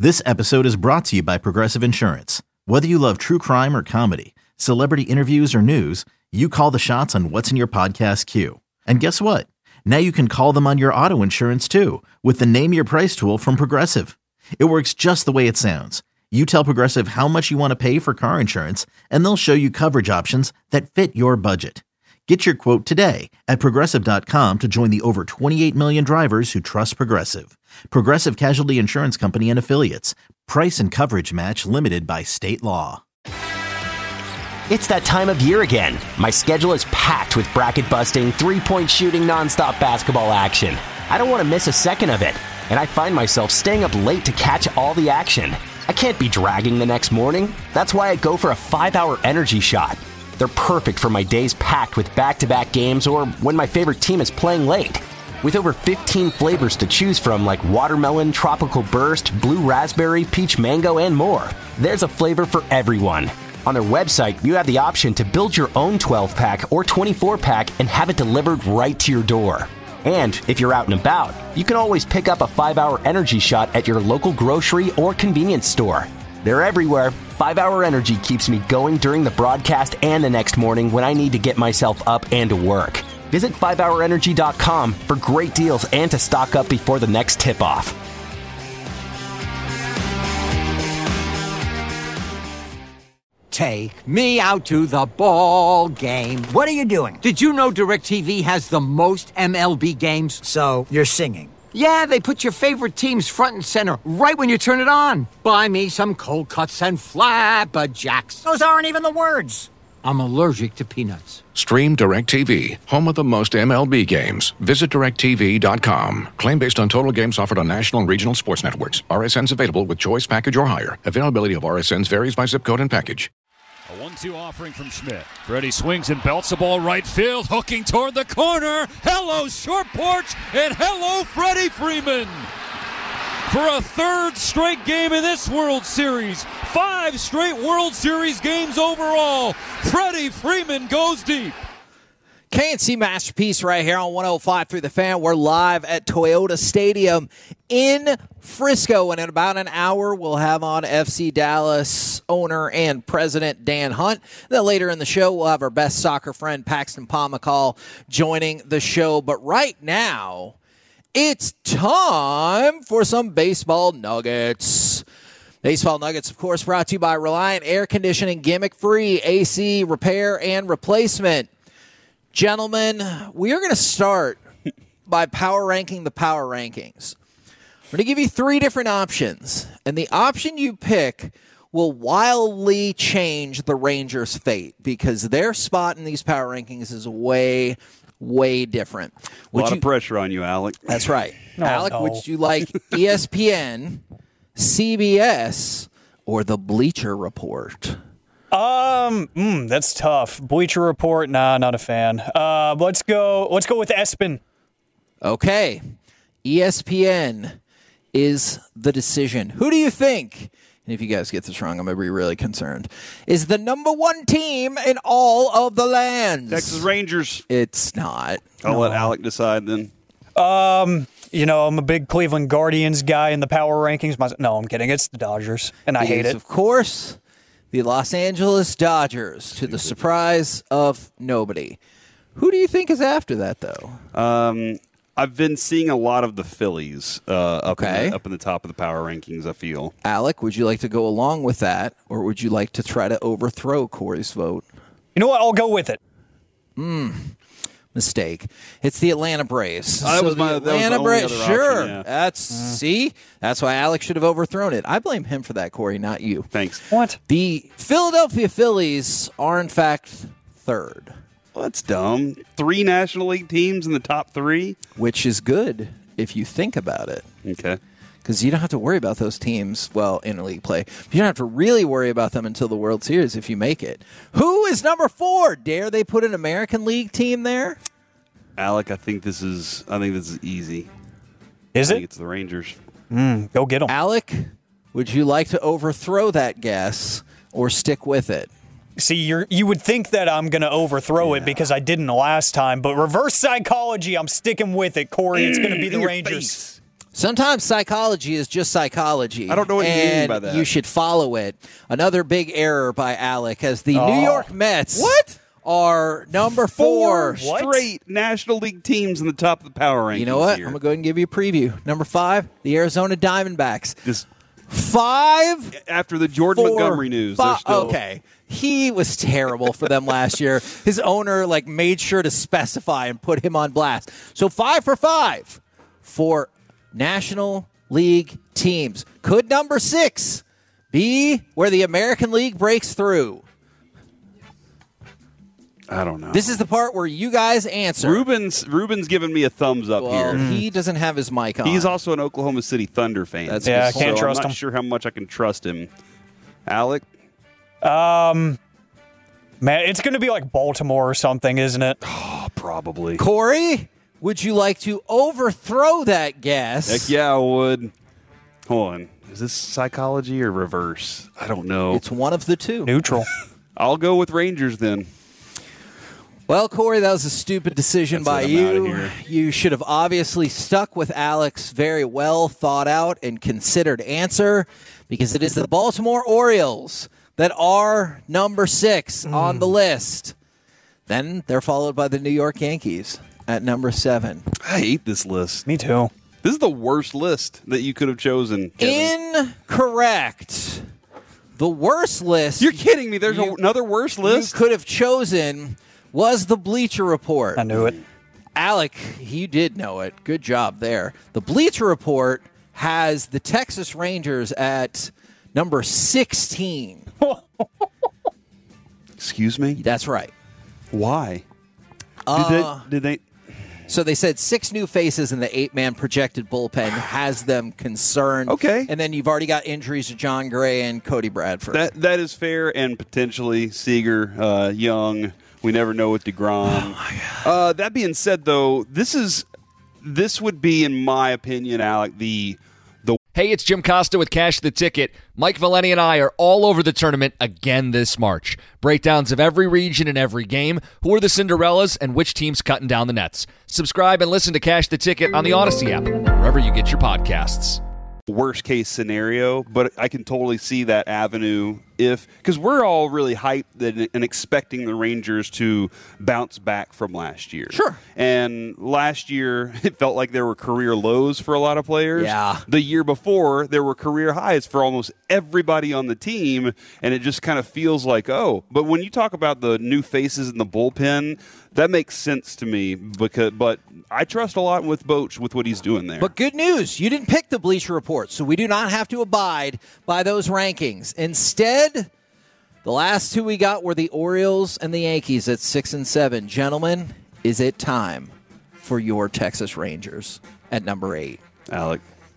This episode is brought to you by Progressive Insurance. Whether you love true crime or comedy, celebrity interviews or news, you call the shots on what's in your podcast queue. And guess what? Now you can call them on your auto insurance too with the Name Your Price tool from Progressive. It works just the way it sounds. You tell Progressive how much you want to pay for car insurance, and they'll show you coverage options that fit your budget. Get your quote today at Progressive.com to join the over 28 million drivers who trust Progressive. Progressive Casualty Insurance Company and Affiliates. Price and coverage match limited by state law. It's that time of year again. My schedule is packed with bracket-busting, three-point shooting, nonstop basketball action. I don't want to miss a second of it, and I find myself staying up late to catch all the action. I can't be dragging the next morning. That's why I go for a 5-hour energy shot. They're perfect for my days packed with back-to-back games or when my favorite team is playing late. With over 15 flavors to choose from like watermelon, tropical burst, blue raspberry, peach mango, and more, there's a flavor for everyone. On their website, you have the option to build your own 12-pack or 24-pack and have it delivered right to your door. And if you're out and about, you can always pick up a 5-hour energy shot at your local grocery or convenience store. They're everywhere. 5-hour energy keeps me going during the broadcast and the next morning when I need to get myself up and to work. Visit 5hourenergy.com for great deals and to stock up before the next tip-off. Take me out to the ball game. What are you doing? Did you know DirecTV has the most MLB games? So, you're singing. Yeah, they put your favorite teams front and center right when you turn it on. Buy me some cold cuts and flapjacks. Those aren't even the words. I'm allergic to peanuts. Stream DirecTV, home of the most MLB games. Visit DirecTV.com. Claim based on total games offered on national and regional sports networks. RSNs available with choice package or higher. Availability of RSNs varies by zip code and package. A 1-2 offering from Schmidt. Freddie swings and belts the ball right field, hooking toward the corner. Hello, short porch, and hello, Freddie Freeman. For a third straight game in this World Series, 5 straight World Series games overall, Freddie Freeman goes deep. K&C Masterpiece right here on 105 through the Fan. We're live at Toyota Stadium in Frisco, and in about an hour we'll have on FC Dallas owner and president Dan Hunt. Then later in the show we'll have our best soccer friend Paxton Pomacall joining the show. But right now it's time for some baseball nuggets. Baseball Nuggets, of course, brought to you by Reliant Air Conditioning, gimmick-free AC repair and replacement. Gentlemen, we are going to start by power ranking the power rankings. We're going to give you 3 different options, and the option you pick will wildly change the Rangers' fate because their spot in these power rankings is way different. A lot of pressure on you, Alec. That's right. Alec, no. would you like ESPN, CBS, or the Bleacher Report? That's tough. Bleacher Report, nah, not a fan. Let's go with ESPN. Okay. ESPN is the decision. Who do you think, and if you guys get this wrong, I'm going to be really concerned, is the number 1 team in all of the lands? Texas Rangers. It's not. I'll let Alec decide then. I'm a big Cleveland Guardians guy in the power rankings. No, I'm kidding. It's the Dodgers, and I hate it. Of course, the Los Angeles Dodgers, to the surprise of nobody. Who do you think is after that, though? I've been seeing a lot of the Phillies up in the top of the power rankings, I feel. Alec, would you like to go along with that, or would you like to try to overthrow Corey's vote? You know what? I'll go with it. Mistake. It's the Atlanta Braves. That was the only other option, sure. yeah. See? That's why Alex should have overthrown it. I blame him for that, Corey, not you. Thanks. What? The Philadelphia Phillies are, in fact, 3rd. Well, that's dumb. 3 National League teams in the top 3? Which is good if you think about it. Okay. Because you don't have to worry about those teams, well, in league play. You don't have to really worry about them until the World Series if you make it. Who is number 4? Dare they put an American League team there? Alec, I think this is easy. Is I it? think it's the Rangers. Go get them. Alec, would you like to overthrow that guess or stick with it? See, you would think that I'm going to overthrow it because I didn't last time, but reverse psychology, I'm sticking with it, Corey. It's going to be the Rangers. Sometimes psychology is just psychology. I don't know what you mean by that. You should follow it. Another big error by Alec as the New York Mets are number 4. Straight National League teams in the top of the power rankings. You know what? Here. I'm going to go ahead and give you a preview. Number 5, the Arizona Diamondbacks. This 5 after the Jordan Montgomery news. Okay. He was terrible for them last year. His owner made sure to specify and put him on blast. So 5 for 5 for National League teams. Could number 6 be where the American League breaks through? I don't know. This is the part where you guys answer. Ruben's giving me a thumbs up here. He doesn't have his mic on. He's also an Oklahoma City Thunder fan. I can't trust him. I'm not sure how much I can trust him. Alec? Man, it's going to be like Baltimore or something, isn't it? Oh, probably. Corey, would you like to overthrow that guess? Heck yeah, I would. Hold on. Is this psychology or reverse? I don't know. It's one of the two. Neutral. I'll go with Rangers then. Well, Corey, that was a stupid decision by you. You should have obviously stuck with Alex's very well thought out and considered answer, because it is the Baltimore Orioles that are number 6 on the list. Then they're followed by the New York Yankees at number 7. I hate this list. Me too. This is the worst list that you could have chosen, Kevin. Incorrect. The worst list. You're kidding me. There's another worse list? You could have chosen was the Bleacher Report. I knew it. Alec, you did know it. Good job there. The Bleacher Report has the Texas Rangers at number 16. Excuse me? That's right. Why? Did they? So they said 6 new faces in the 8-man projected bullpen has them concerned. Okay. And then you've already got injuries to John Gray and Cody Bradford. That is fair, and potentially Seager, Young. We never know with DeGrom. Oh, that being said, though, this would be, in my opinion, Alec, the Hey, it's Jim Costa with Cash the Ticket. Mike Valeni and I are all over the tournament again this March. Breakdowns of every region and every game, who are the Cinderellas, and which team's cutting down the nets. Subscribe and listen to Cash the Ticket on the Odyssey app, wherever you get your podcasts. Worst case scenario, but I can totally see that avenue because we're all really hyped and expecting the Rangers to bounce back from last year. Sure. And last year, it felt like there were career lows for a lot of players. Yeah. The year before, there were career highs for almost everybody on the team, and it just kind of feels like, but when you talk about the new faces in the bullpen, that makes sense to me but I trust a lot with Boch with what he's doing there. But good news, you didn't pick the Bleacher Report, so we do not have to abide by those rankings. Instead, the last 2 we got were the Orioles and the Yankees at 6 and 7. Gentlemen, is it time for your Texas Rangers at number 8? Alec.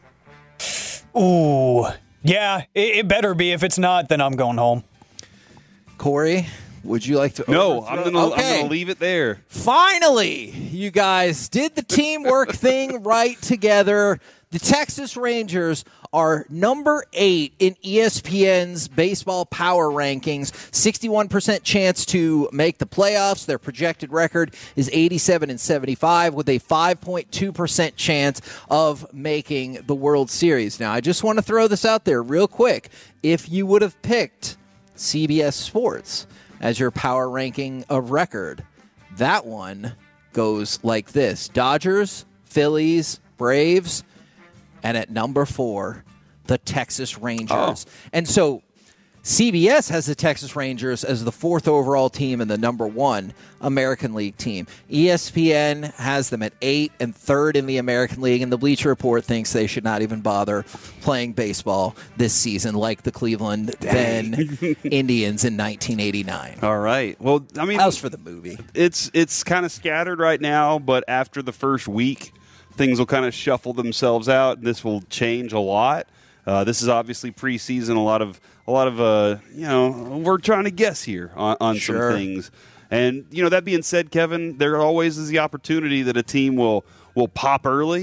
Ooh. Yeah, it better be. If it's not, then I'm going home. Corey, would you like to? No, I'm going to leave it there. Finally, you guys did the teamwork thing right together. The Texas Rangers are number 8 in ESPN's baseball power rankings. 61% chance to make the playoffs. Their projected record is 87-75 with a 5.2% chance of making the World Series. Now, I just want to throw this out there real quick. If you would have picked CBS Sports as your power ranking of record, that one goes like this: Dodgers, Phillies, Braves, and at number 4, the Texas Rangers. And so CBS has the Texas Rangers as the 4th overall team and the number 1 American League team. ESPN has them at 8 and 3rd in the American League, and the Bleacher Report thinks they should not even bother playing baseball this season like the Cleveland then Indians in 1989. All right. Well, I mean, that was for the movie. It's kind of scattered right now, but after the first week, things will kind of shuffle themselves out. This will change a lot. This is obviously preseason. A lot of we're trying to guess here on some things. And that being said, Kevin, there always is the opportunity that a team will pop early.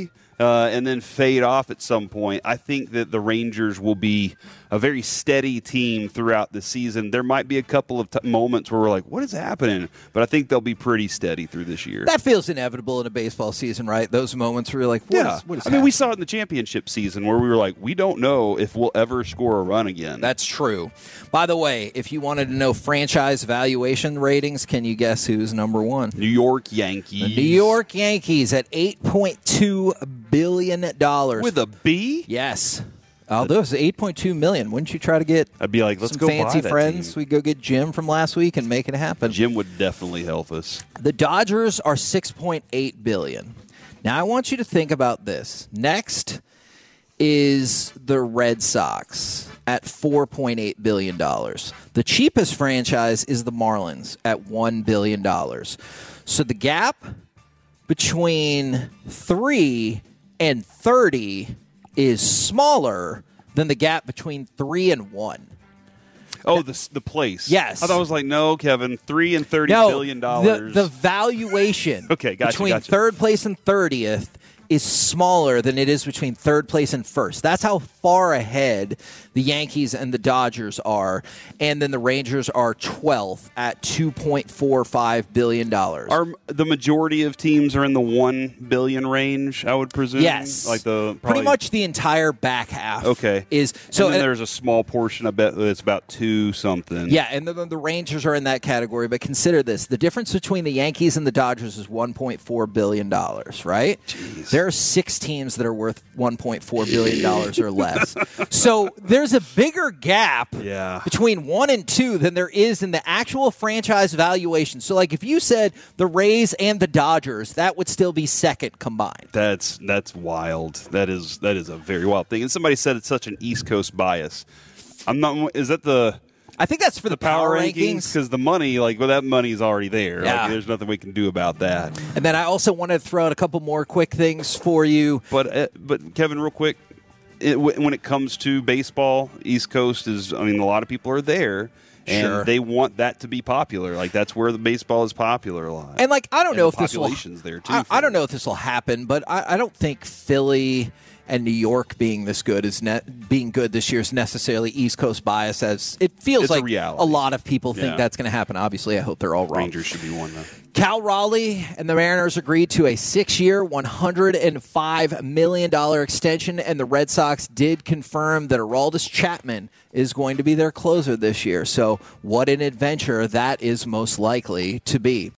and then fade off at some point. I think that the Rangers will be a very steady team throughout the season. There might be a couple of moments where we're like, what is happening? But I think they'll be pretty steady through this year. That feels inevitable in a baseball season, right? Those moments where you're like, what is I happening? mean, we saw it in the championship season where we were like, we don't know if we'll ever score a run again. That's true. By the way, if you wanted to know franchise valuation ratings, can you guess who's number one? New York Yankees. The New York Yankees at $8.2 billion. With a B? Yes. Although it's $8.2 million. Wouldn't you try to get I'd be like, let's some go fancy buy that friends? team. We go get Jim from last week and make it happen. Jim would definitely help us. The Dodgers are $6.8 billion. Now, I want you to think about this. Next is the Red Sox at $4.8 billion. The cheapest franchise is the Marlins at $1 billion. So the gap between 3 and 30 is smaller than the gap between 3 and 1. Oh, the place. Yes. I thought it was like, no, Kevin, $3 and $30 billion. The valuation Okay, gotcha, between gotcha. third place and 30th is smaller than it is between third place and first. That's how far ahead the Yankees and the Dodgers are. And then the Rangers are 12th at $2.45 billion. Are the majority of teams are in the $1 billion range, I would presume? Yes. Like pretty much the entire back half. Okay. Is so. And then there's a small portion, I bet it's about 2 something. Yeah, and the Rangers are in that category. But consider this. The difference between the Yankees and the Dodgers is $1.4 billion, right? Jeez. There are 6 teams that are worth $1.4 billion or less. So there's a bigger gap between 1 and 2 than there is in the actual franchise valuation. So, like, if you said the Rays and the Dodgers, that would still be second combined. That's wild. That is a very wild thing. And somebody said it's such an East Coast bias. I'm not. Is that the? I think that's for the power rankings. Because the money, that money's already there. Yeah. Like, there's nothing we can do about that. And then I also wanted to throw out a couple more quick things for you. But Kevin, real quick, when it comes to baseball, East Coast is. I mean, a lot of people are there. And they want that to be popular. Like, that's where the baseball is popular a lot. And, I don't know if this will. Population's there, too. I don't know if this will happen, but I don't think Philly and New York being this good being good this year is necessarily East Coast bias. As it feels like a lot of people think that's going to happen. Obviously, I hope they're all wrong. Rangers should be one, though. Cal Raleigh and the Mariners agreed to a 6-year, $105 million extension, and the Red Sox did confirm that Aroldis Chapman is going to be their closer this year. So what an adventure that is most likely to be.